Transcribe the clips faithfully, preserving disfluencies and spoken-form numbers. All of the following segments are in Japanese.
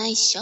ないっしょ。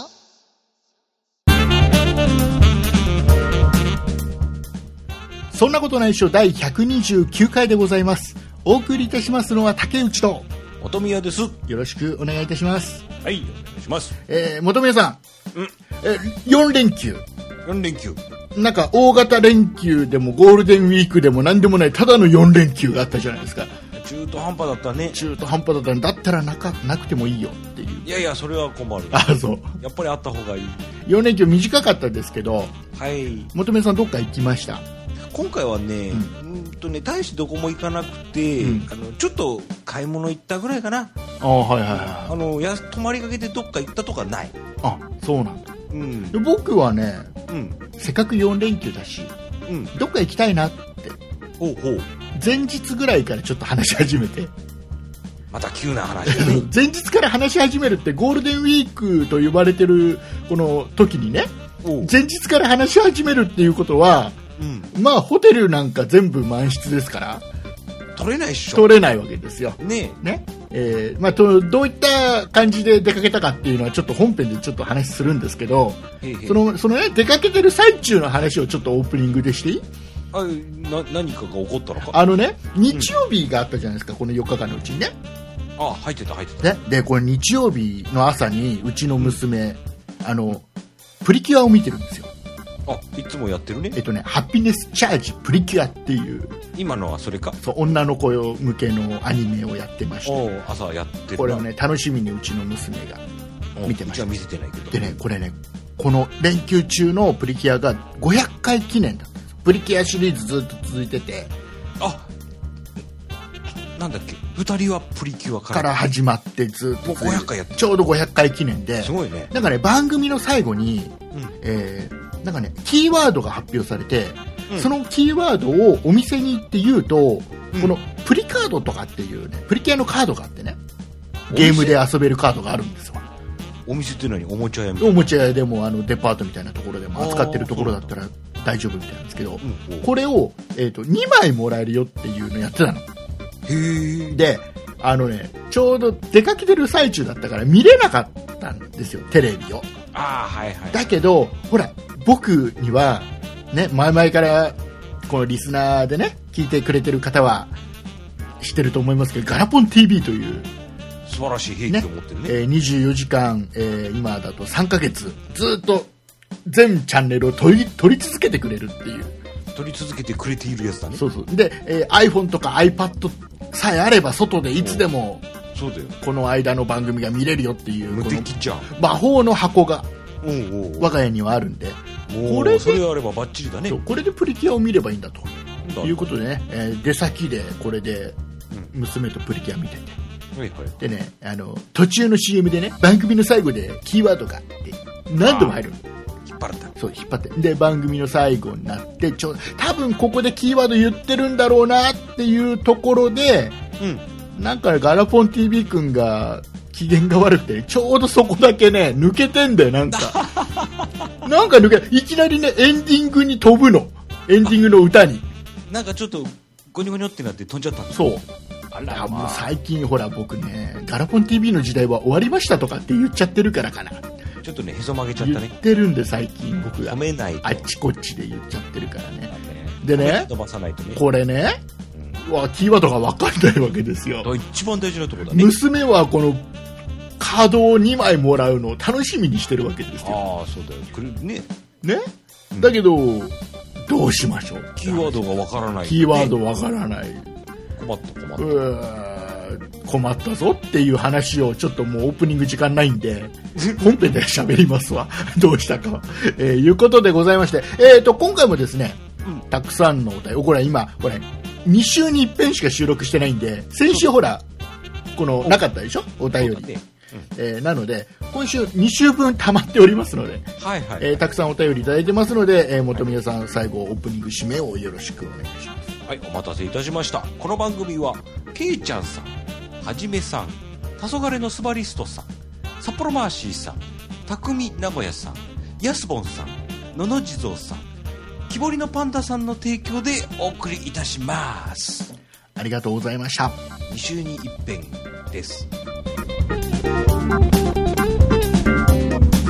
そんなことないっしょだいひゃくにじゅうきゅうかいでございます。お送りいたしますのは竹内と本宮です。よよろしくお願いいたします。 はい、お願いします。 えー、本宮さん、 うん、 えよん連休よん連休なんか大型連休でもゴールデンウィークでも何でもないただのよん連休があったじゃないですか。 中途半端だったね。 中途半端だったんだったらなかなくてもいいよっていう。 いやいや、それは困る。 あ、そうやっぱりあった方がいい。 よん連休短かったですけど、 はい。 本宮さんどっか行きました？ 今回はね、うん、うんとね大してどこも行かなくて、うん、あのちょっと買い物行ったぐらいかな。 あ、はいはいはい。 あのや泊まりかけてどっか行ったとかない。 あ、そうなんだ。 うん、 で僕はね、 うん、 せっかくよん連休だし、うん、どっか行きたいなってほうほう前日ぐらいからちょっと話し始めて。 また急な話だね。 前日から話し始めるってゴールデンウィークと呼ばれてるこの時にね、前日から話し始めるっていうことは、うん、まあホテルなんか全部満室ですから取れないっしょ。 取れないわけですよねえね。えーまあ、とどういった感じで出かけたかっていうのはちょっと本編でちょっと話するんですけど、へへそのその、ね、出かけてる最中の話をちょっとオープニングでしていい？ あな何かが起こったのか。 あのね、日曜日があったじゃないですか、うん、このよっかかんのうちにね。 あ、入ってた入ってた、 ね、でこれ日曜日の朝にうちの娘、うん、あのプリキュアを見てるんですよ。 あ、いつもやってるね。 えっとね、ハピネスチャージプリキュアっていう今のはそれか。 そう、女の子向けのアニメをやってまして、 お朝やってる。 これをね楽しみにうちの娘が見てました。 うちは見せてないけど。 でね、これね、この連休中のプリキュアがごひゃっかい記念だったんです。プリキュアシリーズずっと続いてて、 あ、なんだっけ、ふたりはプリキュアから, から始まってずっともうごひゃっかいやってる。 ちょうどごひゃっかい記念で、 すごいね。 なんかね、番組の最後に、うん、えー、なんかねキーワードが発表されて、うん、そのキーワードをお店に行って言うと、うん、このプリカードとかっていうね、プリキュアのカードがあってね、ゲームで遊べるカードがあるんですよ。 お店って何？おもちゃ屋みたいな。 おもちゃ屋でもあのデパートみたいなところでも扱ってるところだったら大丈夫みたいなんですけど、うん、これを、えーと、にまいもらえるよっていうのやってたの。 へー。 で、あのね、ちょうど出かけてる最中だったから見れなかったんですよ、テレビを。 あ、はいはい。 だけどほら、僕にはね、前々からこのリスナーでね聞いてくれてる方は知ってると思いますけど、ガラポン ティーブイ という素晴らしい兵器を持ってるね。 えー、にじゅうよじかん、えー、今だとさんかげつずっと全チャンネルを撮り、撮り続けてくれるっていう。 撮り続けてくれているやつだね。 そうそう。で、えー、iPhone とか iPad さえあれば外でいつでもそうだよ、 この間の番組が見れるよっていう無敵じゃん。 魔法の箱がおうおう我が家にはあるんで、 これでそれがあればバッチリだね。 これでプリキュアを見ればいいんだということでね、えー、出先でこれで娘とプリキュア見てて、うん、はいはい、でね、あの途中の シーエム でね、番組の最後でキーワードがって何度も入るの。 引っ張った。 そう、引っ張って、で番組の最後になって、ちょ多分ここでキーワード言ってるんだろうなっていうところで、うん、なんか、ね、ガラポン ティーブイ 君が機嫌が悪くて、ちょうどそこだけね抜けてんだよ。なんかなんか抜け、いきなりねエンディングに飛ぶの。エンディングの歌になんかちょっとゴニョゴニョってなって飛んじゃったんだ。 そう。あら、もう最近ほら僕ね、ガラポン ティーブイ の時代は終わりましたとかって言っちゃってるからかな。 ちょっとね、へそ曲げちゃったね。 言ってるんで最近僕が止めないと、 あっちこっちで言っちゃってるからね。でね、 飛ばさないとね、 これね、うん、わキーワードが分かんないわけですよ。 一番大事なところだね。 娘はこのカードをにまいもらうのを楽しみにしてるわけですよ。 ああ、そうだよ。これね。 ね、うん、だけどどうしましょう。 キーワードがわからない、ね。 キーワードわからない。 困った困った。 うー困ったぞっていう話をちょっともうオープニング時間ないんで本編で喋りますわ。どうしたか、えー、いうことでございまして、えーと今回もですね、うん、たくさんのお便り、これ今これに週にいっぺんしか収録してないんで、先週ほらこのなかったでしょ、お便り、うん、えー、なので今週に週分溜まっておりますので、 はいはい、 えー、たくさんお便りいただいてますので、えー、本宮さん最後オープニング締めをよろしくお願いします。 はい、お待たせいたしました。この番組はけいちゃんさん、はじめさん、たそがれのスバリストさん、札幌マーシーさん、たくみ名古屋さん、やすぼんさん、のの地蔵さん、木彫りのパンダさんの提供でお送りいたします。 ありがとうございました。 に週にいっぺんです。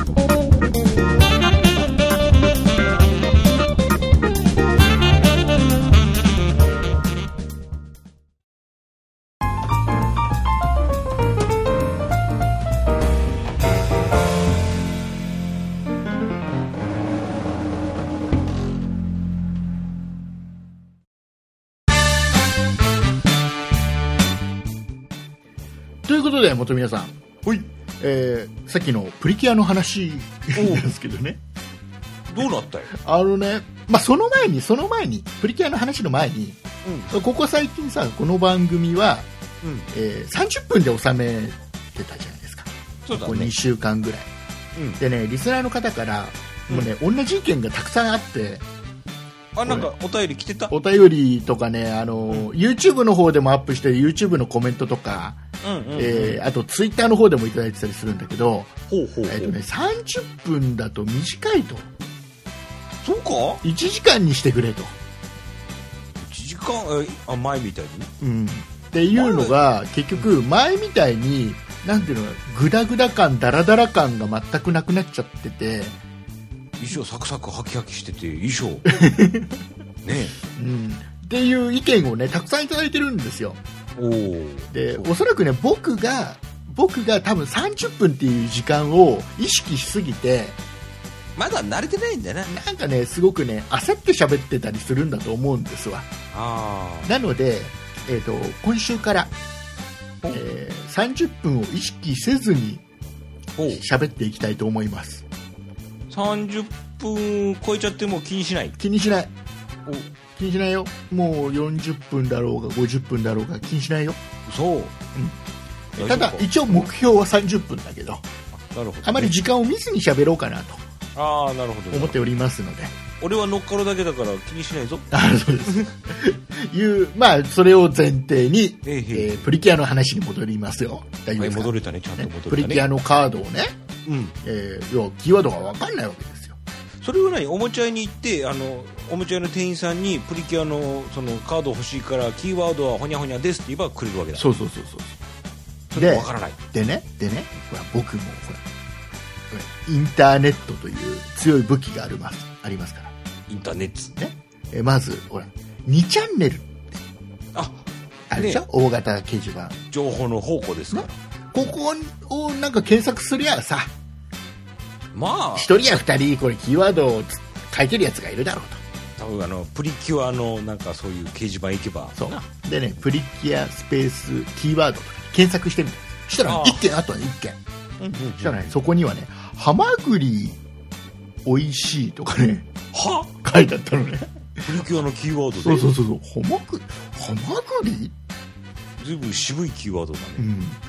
ということで元宮さん、 ほい、 えー、さっきのプリキュアの話なんですけどね、 どうなったよ。 あのね、まあ、その前にその前にプリキュアの話の前に、 うん、 ここ最近さこの番組は、 うん、 えー、さんじゅっぷんで収めてたじゃないですか。 そうだね。 こうにしゅうかんぐらい、 うん、 でねリスナーの方からもうね、うん、同じ意見がたくさんあって、 あ、なんかお便り来てた。 お便りとかね、あの、うん、YouTube の方でもアップして YouTube のコメントとか、うんうんうん、えー、あと Twitter の方でもいただいてたりするんだけど、 ほうほうほう、 えーとね、さんじゅっぷんだと短いと。 そうか、 いちじかんにしてくれと。 いちじかん、えあ前みたいに、 うん、っていうのが結局前みたいになんていうのグダグダ感ダラダラ感が全くなくなっちゃってて、 衣装サクサクハキハキしてて衣装ねえ、うん、っていう意見をねたくさんいただいてるんですよ。 おでおそらくね僕が僕が多分さんじゅっぷんっていう時間を意識しすぎてまだ慣れてないんだな。 なんかねすごくね焦って喋ってたりするんだと思うんですわ。 あなので、えーと、今週から、えー、さんじゅっぷんを意識せずに喋っていきたいと思います。 さんじゅっぷん超えちゃっても気にしない。 気にしない。気にしないよ。もうよんじゅっぷんだろうがごじゅっぷんだろうが気にしないよ。 そう、 うん、ただ一応目標はさんじゅっぷんだけど、 なるほどね、 あまり時間を見ずに喋ろうかなとあなるほど思っておりますので、 俺は乗っかるだけだから気にしないぞ。 あそうですいう、まあ、それを前提に、 えーえー、プリキュアの話に戻りますよ。大丈夫ですか？ 戻れたね、ちゃんと戻れたね。 プリキュアのカードをね、 うんえー、要はキーワードが分かんないわけですよ。 それを何、おもちゃ屋に行ってあのおもちゃ屋の店員さんにプリキュアのそのカード欲しいからキーワードはほにゃほにゃですって言えばくれるわけだ。 そうそうそうそう。 それも分からない。 でねでねほら僕もほらインターネットという強い武器がありますありますから。 インターネットね、えまずほらにチャンネルってああるでしょ、ね、大型掲示板情報の宝庫ですから、 ね、ここをなんか検索すりゃさ、 まあひとりやふたりこれキーワードを書いてるやつがいるだろうと。多分あのプリキュアのなんかそういう掲示板行けばそうでね、プリキュアスペースキーワードとか検索してみて、そしたらいっけんあとはいっけん、うんうんうん、そしたらねそこにはねハマグリおいしいとかねは書いてあったのね。 プリキュアのキーワードで。 そうそうそうそう、ハマグリハマグリずいぶん渋いキーワードだね、 うん、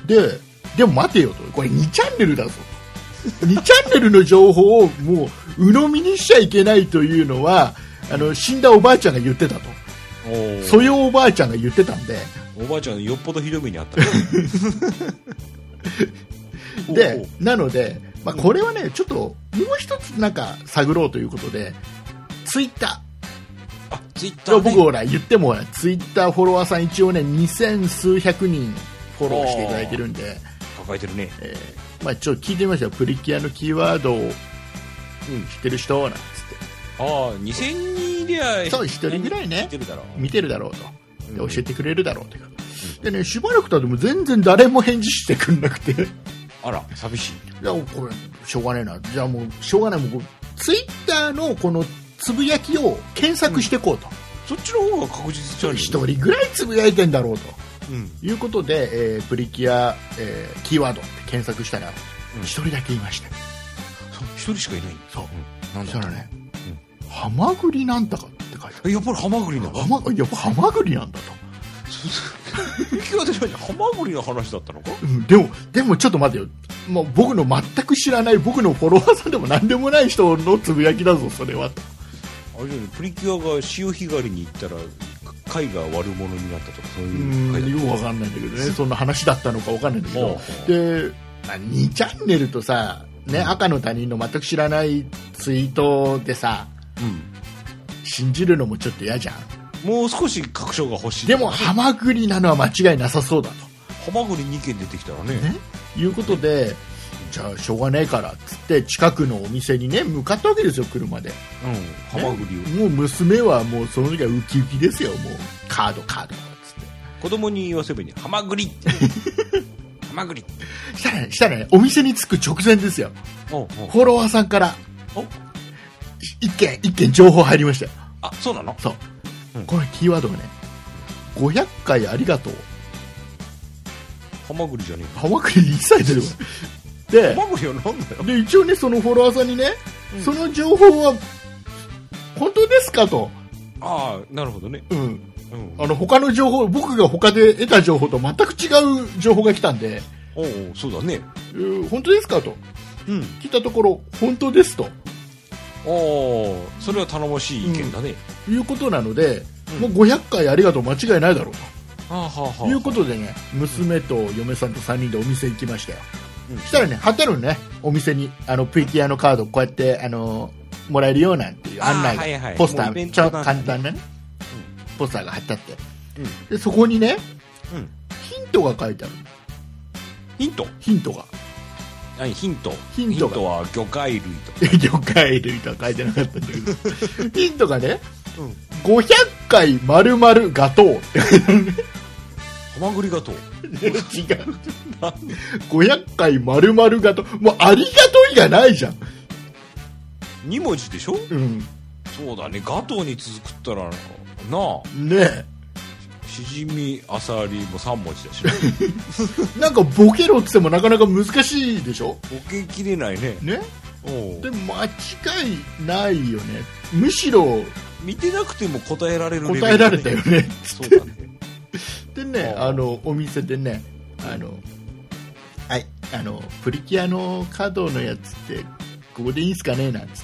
ででも待てよと、これにチャンネルだぞにチャンネルの情報をもう鵜呑みにしちゃいけないというのはあの死んだおばあちゃんが言ってたと。そよおばあちゃんが言ってたんで、 おばあちゃんよっぽどひどい目にあったでなので、まあ、これはねちょっともう一つなんか探ろうということでツイッターあツイッター、ね、 僕ほら言ってもツイッターフォロワーさん一応ねにせん数百人フォローしていただいてるんで抱えてるね、 えーまあ、ちょっと聞いてみましたよ。プリキュアのキーワードを、うん、知ってる人なんつって、 ああにせんにんいりゃそうひとりぐらいね見てるだろう見てるだろうとで、うん、教えてくれるだろうという、うん、でねしばらく経っても全然誰も返事してくんなくてあら寂しい。 いやこれしょうがねえな、じゃあもうしょうがない、もうツイッターのこのつぶやきを検索していこうと、うん、 そっちの方が確実じゃん。 一人ぐらいつぶやいてんだろうと、 うん、 いうことで、えー、プリキュア、えー、キーワードって検索したら一、うん、人だけいました。 一人しかいない。 そう、 うん、なんだそしたらね、うん、ハマグリなんだかって書いてある。 やっぱりハマグリなの？ やっぱハマグリなんだと。 プリキュアでハマグリの話だったのか、 うん、でもでもちょっと待てよ、もう僕の全く知らない僕のフォロワーさんでも何でもない人のつぶやきだぞそれはと。 あれじゃない、プリキュアが潮干狩りに行ったら貝が悪者になったとかそういう回だった。よくわかんないんだけどね、そんな話だったのかわかんないんだけど、で、まあ、にチャンネルとさ、ね、うん、赤の他人の全く知らないツイートでさ、うん、信じるのもちょっと嫌じゃん。 もう少し確証が欲しい。 でもハマグリなのは間違いなさそうだと。 ハマグリにけん出てきたらね。 ねいうことで、じゃあしょうがねえからっつって近くのお店にね向かったわけですよ、車で。 うん、ハマグリを、ね、 もう娘はもうその時はウキウキですよ、もうカードカードっつって子供に言わせばいいね、ハマグリってハマグリしたらね、したらね、お店に着く直前ですよ。 おうおうフォロワーさんから一件一件情報入りましたよ。 あ、そうなの？ そう、うん、これキーワードがね、ごひゃっかいありがとう。 ハマグリじゃねハマグリ一切出てこないで、 ハマグリはなんだよ。 で一応ねそのフォロワーさんにね、 うん、 その情報は本当ですかと。 ああなるほどね。 うん。 うん、 あの他の情報、僕が他で得た情報と全く違う情報が来たんで、 おうそうだね。 えー本当ですかとうん。 聞いたところ、本当ですとおおそれは頼もしい意見だね。 いうことなので、 うんもうごひゃっかいありがとう間違いないだろうはあはあはとあ。 いうことでね、娘と嫁さんとさんにんでお店行きましたよ。 うんそしたらね、貼ってあるのね、お店にあのプリキュアのカードこうやってあのもらえるよなんていう案内が、 あーはいはいポスタもうイベンー、ちょっとトなんだね簡単なね、ポスターが貼ってあって、 うんでそこにね、 うんヒントが書いてある。 ヒントヒントが何ヒントヒントがは魚介類とか。 魚介類とは書いてなかったんだけどヒントがね、 うんごひゃっかい丸々ガトーって書いてあるね。 ハマグリガトー。 違うごひゃっかい丸々ガトー、もうありがといがないじゃん。 に文字でしょ。 うんそうだね。ガトーに続くったらなあねしじみあさりもさん文字だしえ、なんかボケろって言ってもなかなか難しいでしょ。 ボケきれないね。 ね、 おうでも間違いないよね。むしろ見てなくても答えられるレベルだね。 答えられたよね。 そうだね。 でね、 あーあのお店でね、あのはいあのプリキュアのカードのやつってここでいいんすかねなんつって、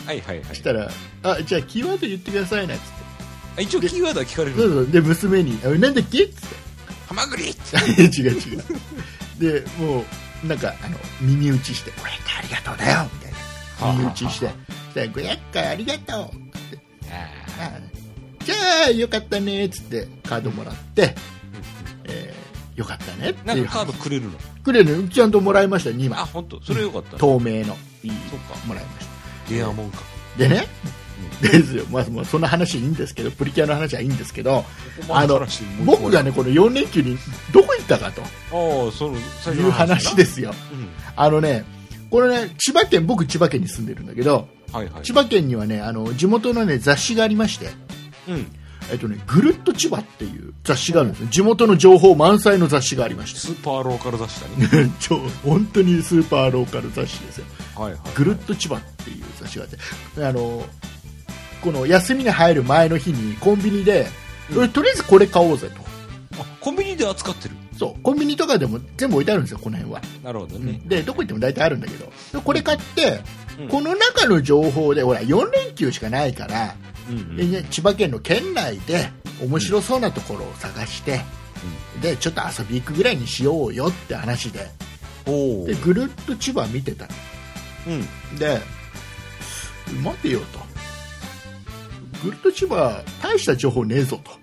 はいはいはい。 したら、あじゃあキーワード言ってくださいなんつって、 あ一応キーワードは聞かれる。 そうそうで娘にあなんだっけっつってハマグリ違う違うでもうなんかあの耳打ちしてごひゃっかいありがとうだよみたいな耳打ちして、でごひゃっかいありがとうってああじゃあよかったねっつってカードもらって、えーよかったねっていうなんかカードくれるの。 くれるちゃんともらいましたよにまいあ本当それよかったね。 透明のいいそっかもらいましたレアもんか。 でね、ですよ、まあ、まあそんな話いいんですけどプリキュアの話はいいんですけど、あの僕がねこのよん連休にどこ行ったかとああその最初いうの話ですよ。 うんあのねこれね千葉県、僕千葉県に住んでるんだけど、 はいはい。 千葉県にはねあの地元のね雑誌がありまして、 うんえっとね、ぐるっと千葉っていう雑誌があるんですよ。地元の情報満載の雑誌がありましてスーパーローカル雑誌だね。 超本当にスーパーローカル雑誌ですよ。 はいはい。 ぐるっと千葉っていう雑誌があって、あのこの休みに入る前の日にコンビニで、 うんとりあえずこれ買おうぜと。 あコンビニで扱ってる。 そうコンビニとかでも全部置いてあるんですよこの辺は。 なるほどね。 でどこ行っても大体あるんだけど、でこれ買って、 うんこの中の情報でほらよん連休しかないから、 うんうんでね千葉県の県内で面白そうなところを探して、でちょっと遊び行くぐらいにしようよって話で、 おお。 でぐるっと千葉見てたうん。 ので待てよと、ぐるっと千葉大した情報ねえぞと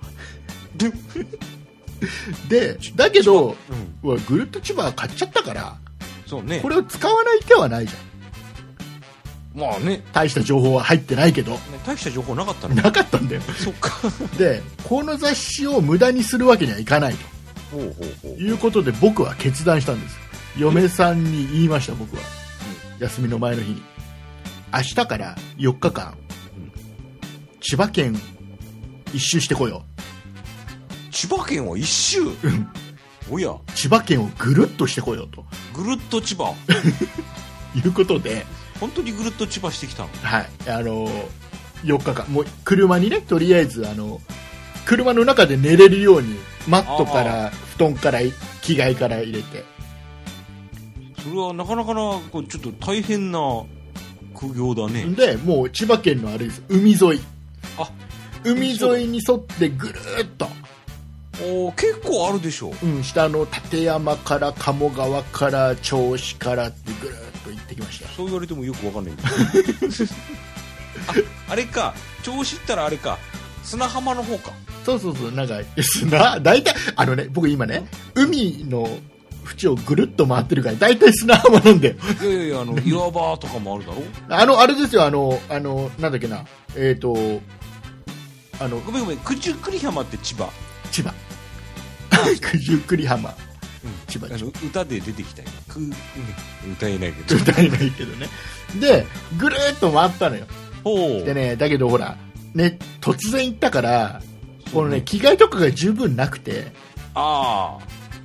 でだけどうん。 うわぐるっと千葉買っちゃったからそうね。 これを使わない手はないじゃん。 まあね。 大した情報は入ってないけどね大した情報なかったの。 なかったんだよ。 そっか。 でこの雑誌を無駄にするわけにはいかないほうほうほうと。いうことで僕は決断したんです。嫁さんに言いました。僕は休みの前の日に明日からよっかかん、 うん千葉県一周してこよ千葉県は一周。 ううんおや。 千葉県をぐるっとしてこようとぐるっと千葉。 いうことで、 本当にぐるっと千葉してきたの。 はいあのよっかかんもう車にねとりあえずあの車の中で寝れるようにマットから布団から着替えから入れて、 それはなかなかなこうちょっと大変な苦行だね。 でもう千葉県のあれです海沿いあ海沿いに沿ってぐるっと、 おー結構あるでしょう。 うん、下の立山から鴨川から銚子からってぐるっと行ってきました。 そう言われてもよくわかんないけどああれか銚子行ったらあれか砂浜の方か。 そうそうそうなんか砂大体あのね僕今ね海の縁をぐるっと回ってるから大体砂浜なんだよ。 いやいやいやあの岩場とかもあるだろ。 あのあれですよあのあのなんだっけなえっ、ー、とあのごめんごめん九十九里浜って千葉。 千葉九十九里浜千葉あの歌で出てきたよ。く、うん歌えないけど。 歌えないけどね。でぐるっと回ったのよ。 ほう。 でねだけどほらね突然行ったからこのね着替えとかが十分なくてああ。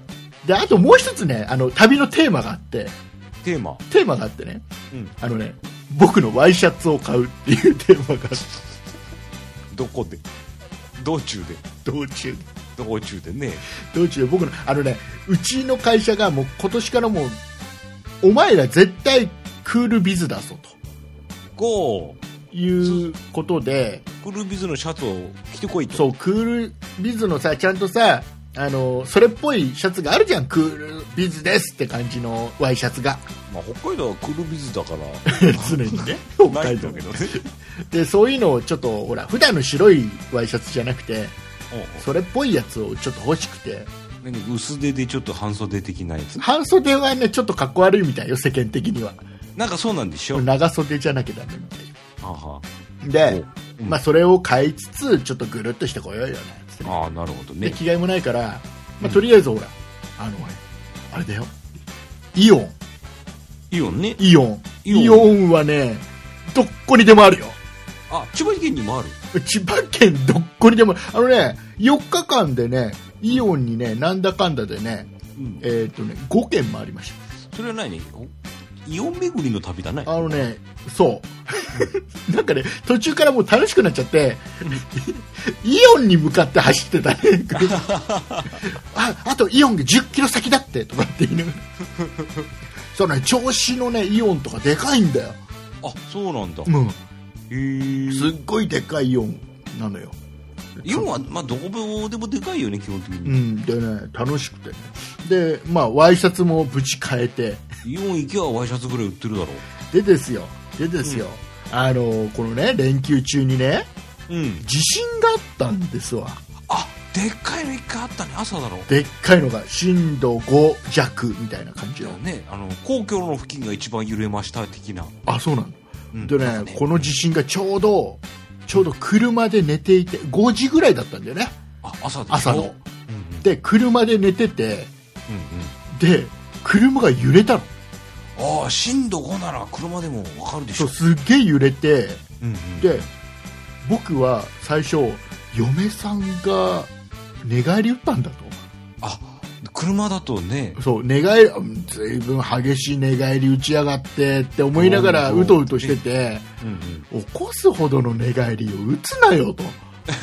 であともう一つね、あの旅のテーマがあって、 テーマテーマがあってね、 うん、 あのね、僕のワイシャツを買うっていうテーマがあってどこで道中で道中道中でね道中で僕のあのね、うちの会社がもう今年からもうお前ら絶対クールビズだぞとこういうことで、 クールビズのシャツを着てこいと。 そう、クールビズのさ、ちゃんとさ、あのそれっぽいシャツがあるじゃん。クールビズですって感じのワイシャツが、 まあ、北海道はクールビズだから常にね北海道ないんだけどねでそういうのをちょっとほら普段の白いワイシャツじゃなくて、それっぽいやつをちょっと欲しくて、 何薄手でちょっと半袖的なやつ。 半袖はねちょっとかっこ悪いみたいよ、世間的には。 なんかそうなんでしょ。 長袖じゃなきゃダメみたいよ。 ははで、 うん、 まあ、それを買いつつちょっとぐるっとしてこようよねつって、ね、 ああなるほどね。 で着替えもないから、まあ、とりあえずほら、うん、あのあれだよ、イオンイオンね。 イオンイオンはねどっこにでもあるよ。 あ、千葉県にもある。 千葉県どっこにでもあのね、よっかかんでねイオンにねなんだかんだでね、うん、えー、っとねごけんもありました。 それは何、イオン巡りの旅だね。 あのね、そうなんかね途中からもう楽しくなっちゃってイオンに向かって走ってたねあ, あとイオンがじゅっキロ先だってとかって言いながらそうね、銚子のねイオンとかでかいんだよ。 あ、そうなんだ。 うん、 へえ。 すっごいでかいイオンなのよ。 イオンは、まあ、どこでもでかいよね基本的に。 うん、でね楽しくてね、でまあワイシャツも無事買えて、 イオン行けばワイシャツぐらい売ってるだろう。 でですよでですよ、うん、あのこのね連休中にね、うん、地震があったんですわ。 あ、でっかいの一回あったね。朝だろ。 でっかいのが震度ご弱みたいな感じのね、あの皇居の付近が一番揺れました的な。 あ、そうなんだ、うん、で ね, ねこの地震がちょうどちょうど車で寝ていてごじぐらいだったんだよね。 あ、朝で朝の、うんうん、で車で寝てて、うんうん、で車が揺れたの。 ああ、震度ごなら車でも分かるでしょ。 そう、すっげえ揺れて、うんうん、で僕は最初嫁さんが寝返り打ったんだと。 あ、車だとね。 そう、寝返りずいぶん激しい寝返り打ちやがってって思いながらうとうとしてて、うんうん、起こすほどの寝返りを打つなよと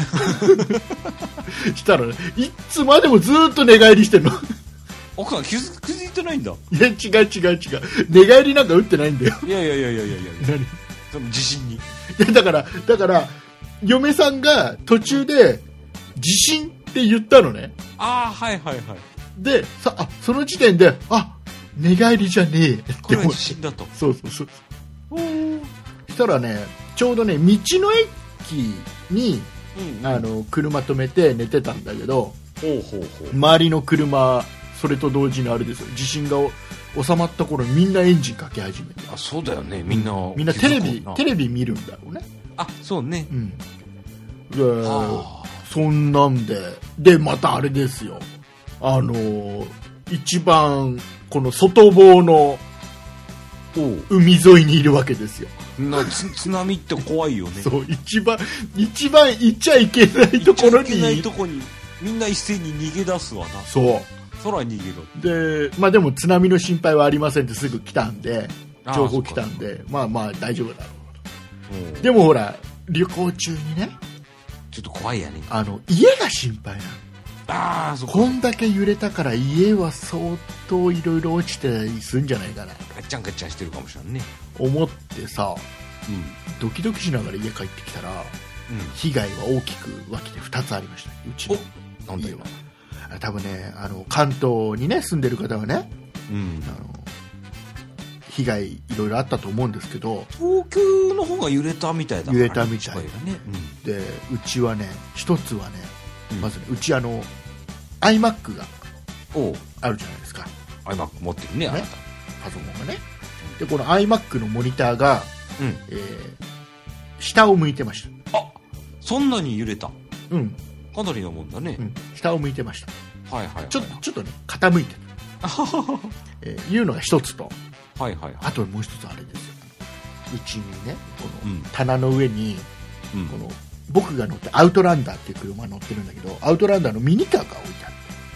したら、ね、いつまでもずっと寝返りしてるの。 奥さん気づ、気づいてないんだ。 いや違う違う違う、寝返りなんか打ってないんだよ。 いやいやいやいやいやいや何その地震に。いやだからだから嫁さんが途中で地震って言ったのね。 ああ、はいはいはい。 でさあその時点であ寝返りじゃねえってこれは地震だと。 そうそうそう。そしたらねちょうどね道の駅に、うんうん、あの車止めて寝てたんだけど、ほうほうほう、周りの車それと同時にあれですよ、地震が収まった頃みんなエンジンかけ始めて。 あ、そうだよね、みんなみんなテレビテレビ見るんだろうね。 あ、そうね、うん、 でそんなんででまたあれですよ、あのー、一番この外房の海沿いにいるわけですよ。 なつ津波って怖いよね。 そう、一番一番行っちゃいけないところに、行っちゃいけないとこにみんな一斉に逃げ出すわな。 そう、 空に逃げろ。 で、まあでも津波の心配はありませんってすぐ来たんで、情報来たんで、まあまあ大丈夫だろうと。でもほら旅行中にね、 ちょっと怖いやね。 あの家が心配なの。 ああ、そっか。 こんだけ揺れたから家は相当いろいろ落ちてたりするんじゃないかな。 ガッチャンガッチャンしてるかもしれないね。 思ってさ、うん、ドキドキしながら家帰ってきたら、うん、被害は大きく分けてふたつありました。うちのなんだよ。 多分ね、あの関東にね住んでる方はね、うん、あの被害いろいろあったと思うんですけど、 東京の方が揺れたみたいだから、 ね、揺れたみたいだね、 うん、 でうちはね一つはね、うん、まずねうちあの iMac があるじゃないですか。 iMac 持ってる ね, ねあなたパソコンがね。でこの iMac のモニターが、うん、えー、下を向いてました。 あ、そんなに揺れた。 うん、 かなりのもんだね、うん、 下を向いてました。はいはいはい、ちょ, ちょっとね傾いてる、えー、いうのが一つと、 はいはいはい、 あともう一つあれですよ、うちにねこの棚の上に、うん、この僕が乗ってアウトランダーっていう車乗ってるんだけど、アウトランダーのミニカーが置いてあって、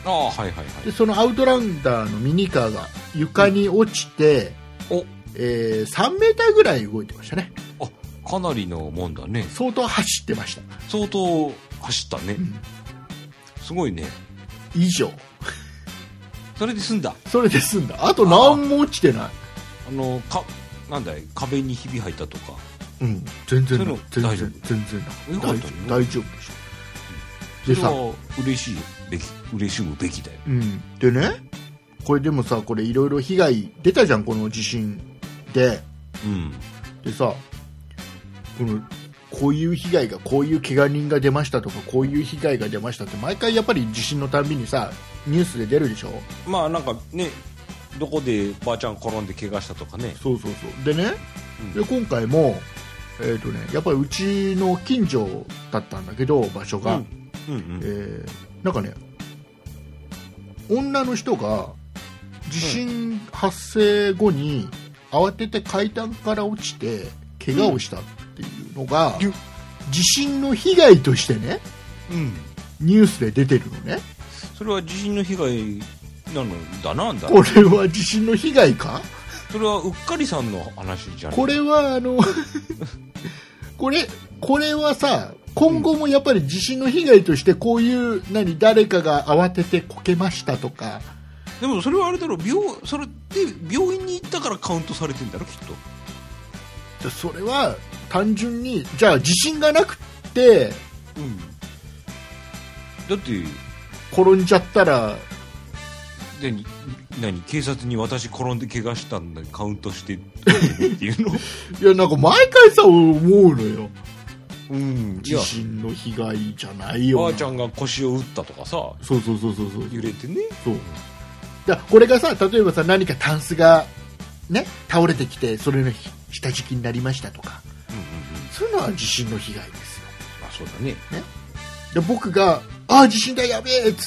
ああ、はいはいはい。 でそのアウトランダーのミニカーが床に落ちて、 うん、おえー、さんメーターぐらい動いてましたね。 あ、かなりのもんだね。 相当走ってました。 相当走ったね、うん、すごいね。 以上。 それで済んだ。 それで済んだ。あと何も落ちてない。 あ, あのかなんだい、壁にひび入ったとか。 うん、全然ない。全然大丈夫。 全然ない。 よかったね。 大丈夫でしょ。 でさ、嬉しいべき、嬉しむべきだよ。 うん。でね、これでもさ、これいろいろ被害出たじゃん、この地震で。 うん。 でさ、このこういう被害が、こういう怪我人が出ましたとか、こういう被害が出ましたって毎回やっぱり地震のたんびにさ、ニュースで出るでしょ。 まあなんかね、どこでばあちゃん転んで怪我したとかね。 そうそうそう。でね、うん、で今回もえーとね、やっぱりうちの近所だったんだけど、場所が、うんうんうん、えー、なんかね、女の人が地震発生後に慌てて階段から落ちて怪我をしたっていうのが、うん、地震の被害としてね、うん、ニュースで出てるのね。 それは地震の被害なのだなんだ。 これは地震の被害か。 それはうっかりさんの話じゃない。 これはあのこれこれはさ、今後もやっぱり地震の被害としてこういう何誰かが慌ててこけましたとか。 でもそれはあれだろう、病それで病院に行ったからカウントされてるんだろきっと。それは単純にじゃあ地震がなくて、うん、 だって転んじゃったらで何警察に私転んで怪我したんだカウントしてっていうのいやなんか毎回さ思うのよ、 うん、 地震の被害じゃないよな。 ばあちゃんが腰を打ったとかさ、 そうそうそうそうそう、 揺れてね。 そうだこれがさ、例えばさ何かタンスがね倒れてきてそれの下敷きになりましたとか、うんうんうん、そういうのは地震の被害ですよ。 あ、そうだね。 ねで僕があ地震だやべえっつって、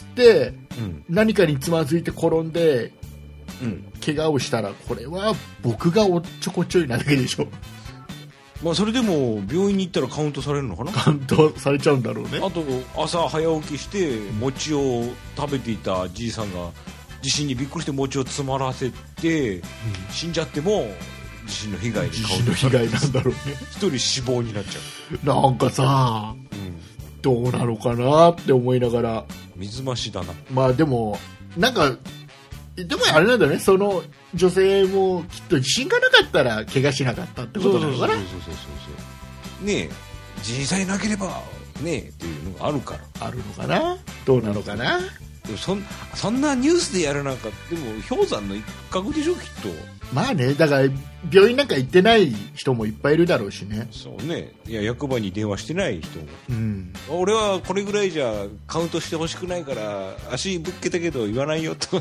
うん、何かにつまずいて転んで、うん、怪我をしたらこれは僕がおっちょこちょいなだけでしょ。 まあそれでも病院に行ったらカウントされるのかな。 カウントされちゃうんだろうね。 あと朝早起きして餅を食べていたじいさんが地震にびっくりして餅を詰まらせて、うん、死んじゃっても地震の被害にカウントされる。 地震の被害なんだろうね。 一人死亡になっちゃう。なんかさ、うんどうなのかなって思いながら。 水増しだな。 まあでもなんかでもあれなんだね、その女性もきっと自信がなかったら怪我しなかったってことなのかな。そうそうそうそうそうねえ実際なければねえっていうのがあるからあるのかな。どうなのかな。 でも そ, そんなニュースでやるなんかでも氷山の一角でしょきっと。 まあね、だから病院なんか行ってない人もいっぱいいるだろうしね。 そうね。いや役場に電話してない人も、 うん、 俺はこれぐらいじゃカウントしてほしくないから足ぶっけたけど言わないよと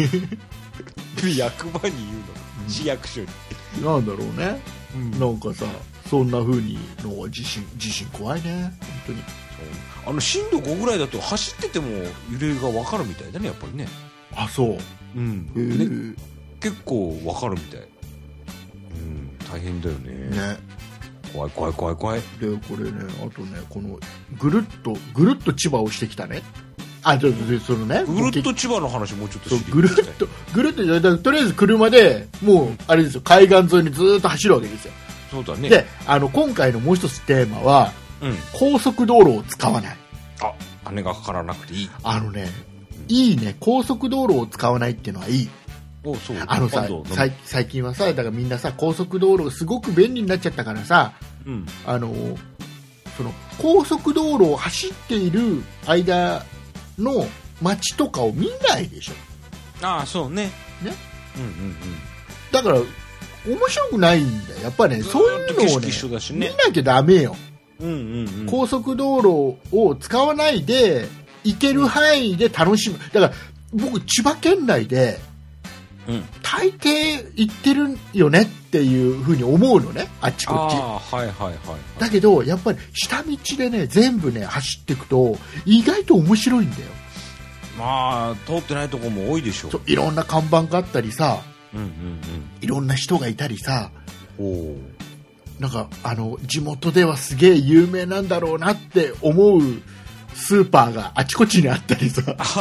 役場に言うの、うん、市役所になんだろうね、うん、なんかさそんな風にの地震地震怖いね本当に。 あの震度ごぐらいだと走ってても揺れが分かるみたいだねやっぱりね。 あそう、 うんへーね、結構分かるみたい、うん、大変だよね。 ね怖い怖い怖い怖い。 でこれねあとねこのぐるっとぐるっと千葉をしてきたね。あちょっとそのねぐるっと千葉の話もうちょっと知りたい。 ぐるっとぐるっとだからとりあえず車でもうあれですよ海岸沿いにずっと走るわけですよ。 そうだね。 であの今回のもう一つテーマは、うん、高速道路を使わない。 あ金がかからなくていい。 あのね、うん、いいね高速道路を使わないっていうのはいい。 おそうあのさ最近はさだからみんなさ高速道路すごく便利になっちゃったからさ、うん、あのその高速道路を走っている間の街とかを見ないでしょ。 ああそうね。 ね、 うんうんうん、 だから面白くないんだよやっぱね。そういうのをね、ね見なきゃダメよ、うんうんうん、高速道路を使わないで行ける範囲で楽しむ。だから僕千葉県内でうん、大抵行ってるよねっていう風に思うのねあっちこっち。 あ、はいはいはいはい、 だけどやっぱり下道でね全部ね走っていくと意外と面白いんだよ。 まあ通ってないとこも多いでしょ。 そういろんな看板があったりさ、 うんうんうん、 いろんな人がいたりさ、 おなんかあの地元ではすげえ有名なんだろうなって思うスーパーがあちこちにあったりさ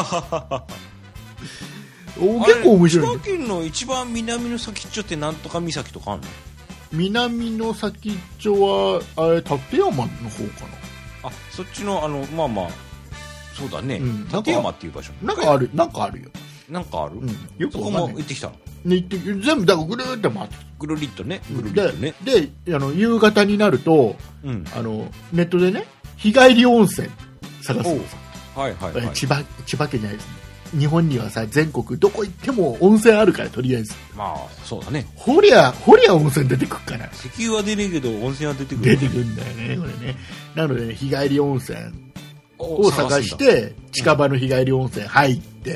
お結構面白い、ね、 千葉県の一番南の先っちょってなんとか岬とかあんの？ 南の先っちょはあれ立山の方かな。あ、そっちのあのまあまあそうだね、うん、立山っていう場所なんかあるなんかあるよなんかある、うん、 よくわかんない。 そこも行ってきたの？ ね、行って全部だからぐるーって回ってぐるりっとねぐるりっとねでであの夕方になると、うん、あのネットでね日帰り温泉探すのさ、 はいはいはい、 千葉千葉県じゃないですね。日本にはさ全国どこ行っても温泉あるからとりあえずまあそうだね。 ほりゃほりゃ温泉出てくるから石油は出ねえけど温泉は出てくる、 ね、出てくるんだよねこれね。なので、ね、日帰り温泉を探して近場の日帰り温泉入って、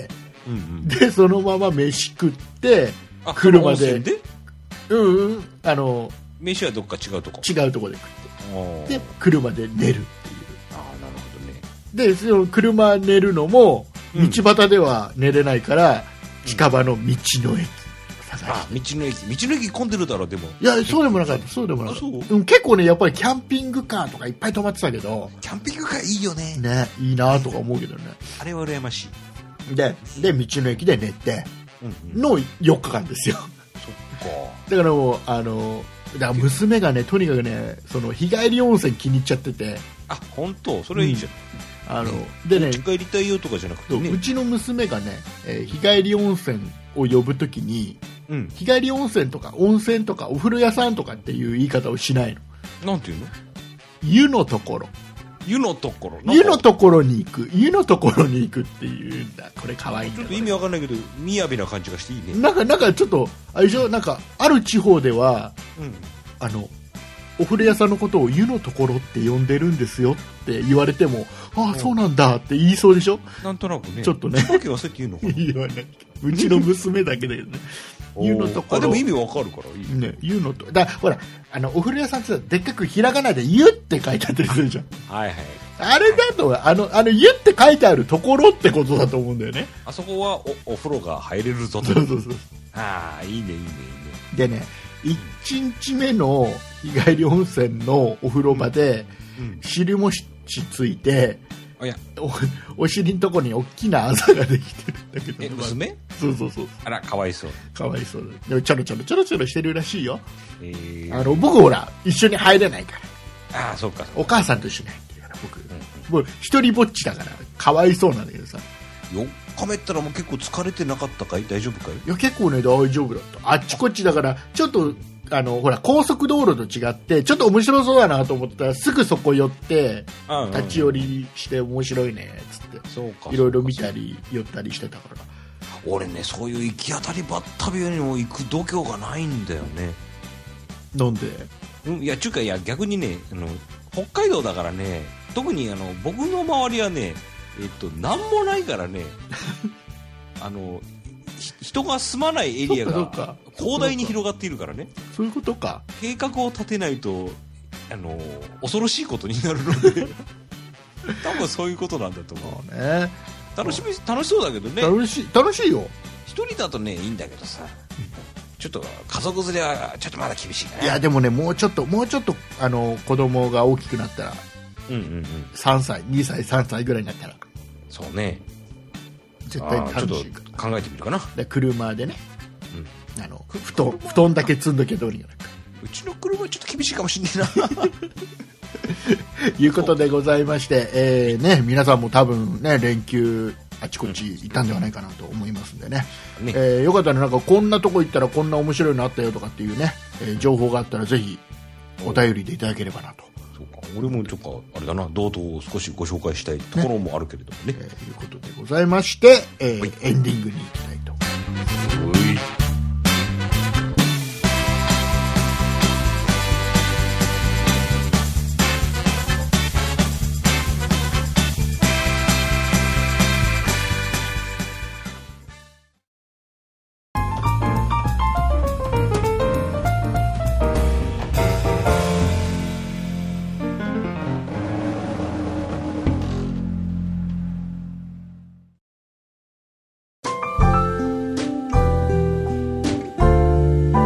うんうん、でそのまま飯食って車ででうんうんあの飯はどっか違うとこ違うとこで食ってで車で寝るっていう。 ああなるほどね。 でその車寝るのも道端では寝れないから、うん、近場の道の駅探して。 あ道の駅道の駅混んでるだろでも。 いやそうでもなかったそうでもなかった。うん、結構ねやっぱりキャンピングカーとかいっぱい止まってたけど。 キャンピングカーいいよね。 ねいいなとか思うけどね。 あれは羨ましい。でで道の駅で寝てのよっかかんですよ。そっか。だからもうあのだから娘がねとにかくねその日帰り温泉気に入っちゃってて。 あ本当それいいじゃん。 うん、あのでねうち帰りたいよとかじゃなくて、ね、 うちの娘がね、えー、日帰り温泉を呼ぶときに、うん、日帰り温泉とか温泉とかお風呂屋さんとかっていう言い方をしないの。 なんていうの？ 湯のところ湯のところ湯のところに行く湯のところに行くっていうんだ。これ可愛いんだ。 ちょっと意味わかんないけど雅な感じがしていいね。 なんかなんかちょっとあれでしょなんかある地方では、うん、あのお風呂屋さんのことを湯のところって呼んでるんですよって言われてもああそうなんだって言いそうでしょ。 なんとなくねちょっとね千葉県はそうやって言うのかな言わないうちの娘だけだけどね湯のところあでも意味わかるからいい、 ね、湯のとだほらあのお風呂屋さんってでっかくひらがなで湯って書いてあったりするじゃんはいはい。 あれだとあのあの湯って書いてあるところってことだと思うんだよね。 あそこは お, お風呂が入れるぞと。 そうそうそう。 ああいいねいいねいいね。でねいちにちめの日帰り温泉のお風呂場で、うんうん、尻餅ついて お, お尻のところに大きなあざができてるんだけど。 え娘？ そうそうそう。 あらかわいそう。 かわいそうでもチャロチャロチャロチャロしてるらしいよ。 えー、 あの僕ほら一緒に入れないから。ああそうか。 お母さんと一緒に入ってるから僕、うんうん、もう一人ぼっちだからかわいそうなんだけどさ。 よっかめったらもう結構疲れてなかったかい？大丈夫かい？ いや結構ね大丈夫だった。あっちこっちだからちょっとあのほら高速道路と違ってちょっと面白そうだなと思ったらすぐそこ寄って立ち寄りして面白いねっつってそうかいろいろ見たり寄ったりしてたから。 俺ねそういう行き当たりばったりにも行く度胸がないんだよね。 なんで？ うん、いやちゅうかいや逆にねあの北海道だからね特にあの僕の周りはねえっと何もないからねあの人が住まないエリアが広大に広がっているからね。 そういうことか。 計画を立てないとあの恐ろしいことになるので多分そういうことなんだと思う。 ね、 楽しみ楽しそうだけどね。 楽しい楽しいよ。 一人だとねいいんだけどさ、ちょっと家族連れはちょっとまだ厳しいかな。 いやでもねもうちょっともうちょっとあの子供が大きくなったら、 うんうんうん、 さんさいにさいさんさいぐらいになったらそうね絶対楽しいから。 ちょっと考えてみるかな。 で車でね、うん、あの布団布団だけ積んどけどうにかなる。 うちの車はちょっと厳しいかもしれないないうことでございまして、えーね、皆さんも多分ね連休あちこち行ったんではないかなと思いますんでね、ねえー、よかったらなんかこんなとこ行ったらこんな面白いのあったよとかっていうね、えー、情報があったらぜひお便りでいただければなと。 そうか俺もちょっとあれだな道東を少しご紹介したいところもあるけれどもね。 ねえー、いうことでございまして、えーはい、エンディングに行きたいと思います。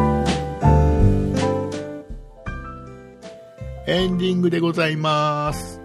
エンディングでございます。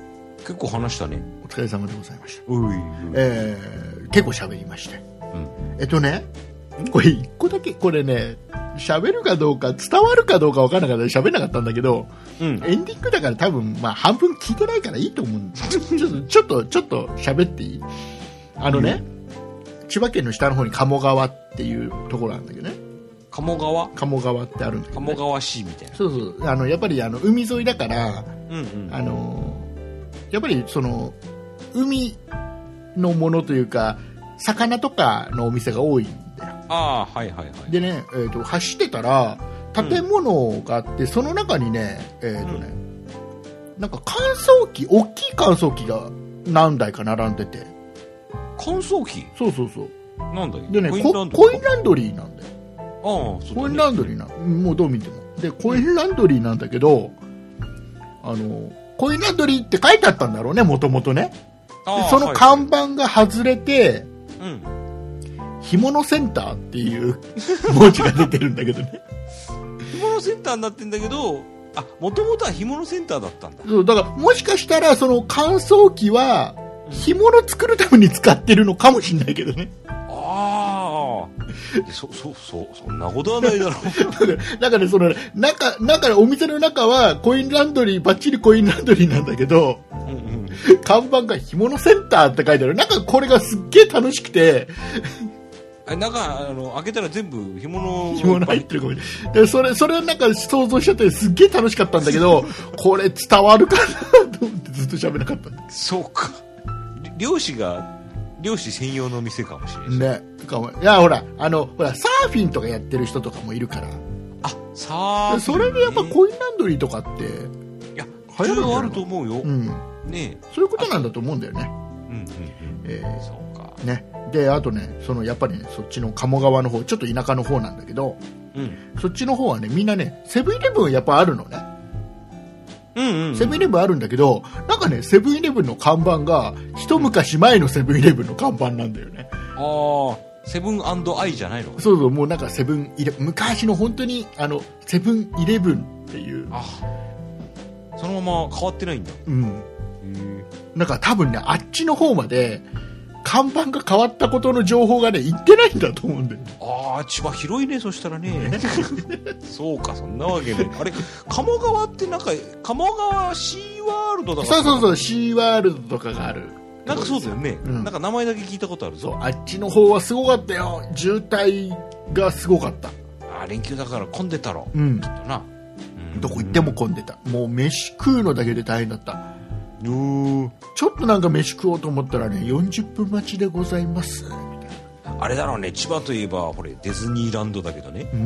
結構話したね。 お疲れ様でございました。 おいおい、 えー、結構喋りまして。 うん、 えっとね、これ一個だけ、これね、喋るかどうか、伝わるかどうか分からなかったら喋んなかったんだけど、うん、エンディングだから多分、まあ半分聞いてないからいいと思うんですちょっと、ちょっと、ちょっと喋っていい？あのね、うん、千葉県の下の方に鴨川っていうところなんだけどね。 鴨川鴨川ってあるんだけど、ね、 鴨川市みたいな。 そうそう。あの、やっぱりあの、海沿いだから、 うんうん、 あの、やっぱりその、海のものというか、魚とかのお店が多いんだよ。 ああ、はいはいはい。 でね、えーと、走ってたら、建物があって、うん、その中にね、えーとね、うん、なんか乾燥機、大きい乾燥機が何台か並んでて。 乾燥機？ そうそうそう。 なんだよ。 でね、コインランドリーなんだよ。 ああ、そうだね。 コインランドリーな、もうどう見ても。で、コインランドリーなんだけど、あの、コインランドリーって書いてあったんだろうね、もともとね。でその看板が外れて、はいはい、うん、干物センターっていう文字が出てるんだけどね。 干物センターになってんだけど、あ、もともとは干物センターだったんだ。 そう、だからもしかしたらその乾燥機は干物作るために使ってるのかもしれないけどね。 ああ、そ、そ、そ、そんなことはないだろう。 だから、その、中、中、お店の中はコインランドリー、バッチリコインランドリーなんだけど、うんうん、看板が干物センターって書いてある。なんかこれがすっげえ楽しくて。 あ、なんか、あの、開けたら全部干物。 干物入ってるかもしれない。で、それ、それをなんか想像しちゃってすっげえ楽しかったんだけど、これ伝わるかなと思ってずっと喋らなかったんだ。 そうか。漁師が、漁師専用の店かもしれないね。かも。いや、ほら、あの、ほら、サーフィンとかやってる人とかもいるから。 あ、サーフィン、ね。 それでやっぱコインランドリーとかって、いや、流行るあると思うよ。 うん。ね、そういうことなんだと思うんだよね。うんうんうん。えー、そうか。ね。で、あとね、その、やっぱりね、そっちの鴨川の方、ちょっと田舎の方なんだけど、うん。そっちの方はね、みんなね、セブンイレブンやっぱあるのね。 うんうんうん、 セブンイレブンあるんだけど、なんかね、セブンイレブンの看板が、一昔前のセブンイレブンの看板なんだよね。 ああ、セブン&アイじゃないの？ そうそう、もうなんかセブンイレブン、昔の本当に、あの、セブンイレブンっていう。 あ、そのまま変わってないんだ。 うん。なんか多分ね、あっちの方まで、看板が変わったことの情報がね、言ってないんだと思うんだよ。 ああ、千葉広いね、そしたらね。そうか、そんなわけね。あれ、鴨川ってなんか、鴨川シーワールドだから。 そうそうそう、シーワールドとかがある。 なんかそうだよね、うん。なんか名前だけ聞いたことあるぞ。 そう、あっちの方はすごかったよ。渋滞がすごかった。 ああ、連休だから混んでたろ。 うん。 きっとな。 うん、どこ行っても混んでた。もう飯食うのだけで大変だった。ちょっとなんか飯食おうと思ったらね、よんじゅっぷん待ちでございますみたいな。あれだろうね、千葉といえばこれディズニーランドだけどね、うん、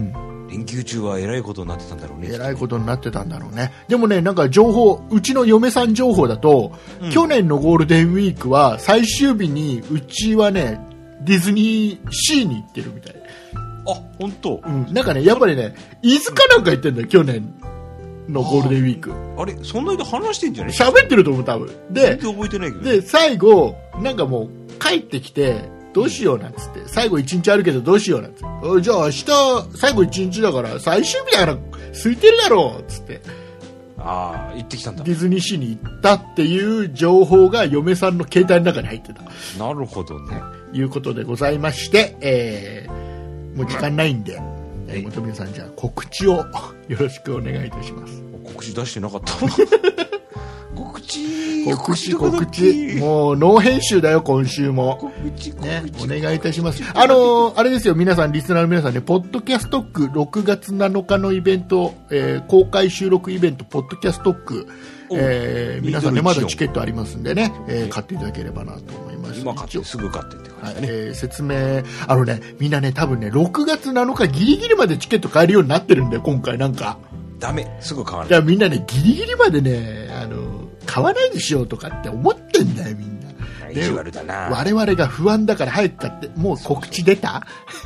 連休中はえらいことになってたんだろうね。 えらいことになってたんだろうね。でもね、なんか情報、うちの嫁さん情報だと、うん、去年のゴールデンウィークは最終日にうちはね、ディズニーシーに行ってるみたい。 あ、本当？ うん、なんかね、やっぱりね、飯塚なんか行ってんだよ、去年のゴールデンウィーク。 あれ、そんな間話してんじゃない？ 喋ってると思う、多分。で、 全然覚えてないけど。 で、最後、なんかもう、帰ってきて、どうしようなんつって、最後一日あるけどどうしようなんつって、じゃあ明日、最後一日だから、最終日だから、空いてるだろうつって。 ああ、行ってきたんだ。 ディズニーシーに行ったっていう情報が嫁さんの携帯の中に入ってた。 なるほどね。 いうことでございまして、えー、もう時間ないんで、えー、本宮さんじゃあ告知をよろしくお願いいたします。 告知出してなかった告知告知告知もうノー編集だよ今週も。 告知告知、 ね、お願いいたします。あのー、あれですよ、皆さんリスナーの皆さんね、ポッドキャストックろくがつなのかのイベント、えー、公開収録イベントポッドキャストック、えー、皆さんねまだチケットありますんでね、えー、買っていただければなと思います。 今買ってすぐ買ってって感じだね、 はい、えー、説明あのね、みんなね多分ねろくがつなのかギリギリまでチケット買えるようになってるんだよ今回。なんかダメ、すぐ買わない。 いやみんなねギリギリまでね、あの買わないでしようとかって思ってんだよみんな。 意地悪だな。 我々が不安だから早く買って。もう告知出た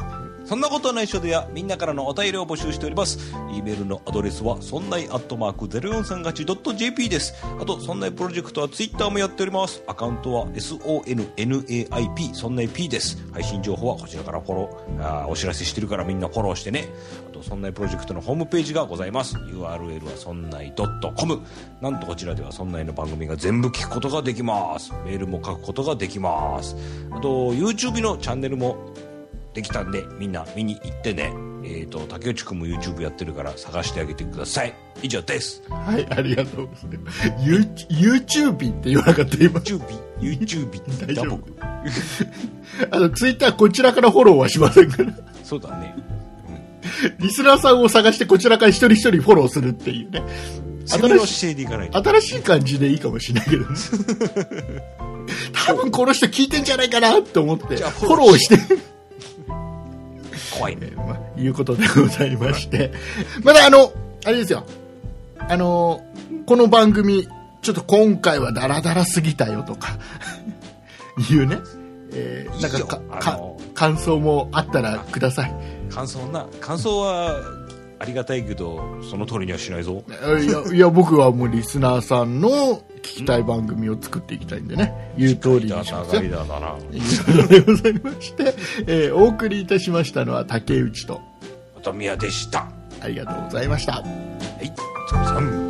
そんなことないっしょではみんなからのお便りを募集しております。 E メールのアドレスはそんないアットマーク ゼロよんさんはちドットジェーピー です。あとそんないプロジェクトはツイッターもやっております。アカウントは ソンナイピー そんない P です。配信情報はこちらからフォローあーお知らせしてるからみんなフォローしてね。あとそんないプロジェクトのホームページがございます。 ユーアールエル はそんない .com。 なんとこちらではそんないの番組が全部聞くことができます。メールも書くことができます。あと YouTube のチャンネルもできたんでみんな見に行ってね。えーと竹内くんも YouTube やってるから探してあげてください。以上です。 はい、ありがとうございます。YouTube って言わなかった今。 YouTube YouTube 大丈夫。あのツイッターこちらからフォローはしませんから。 そうだね、 うん、リスナーさんを探してこちらから一人一人フォローするっていうね。 攻めの姿勢でいかないと。 新しい感じでいいかもしれないけどね。多分この人聞いてんじゃないかなって思ってフォローして怖いね、 えーまあ、いうことでございまして、まだあのあれですよ、あのこの番組ちょっと今回はダラダラすぎたよとかいうね、えー、なんかかかか感想もあったらください。 感想な感想はありがたいけどその通りにはしないぞ。 いやいや僕はもうリスナーさんの聞きたい番組を作っていきたいんでね、言う通りにしますよ。 長いだな。 ということでございまして、えー、お送りいたしましたのは竹内と本宮でした。 ありがとうございました。 はい、お疲れさん。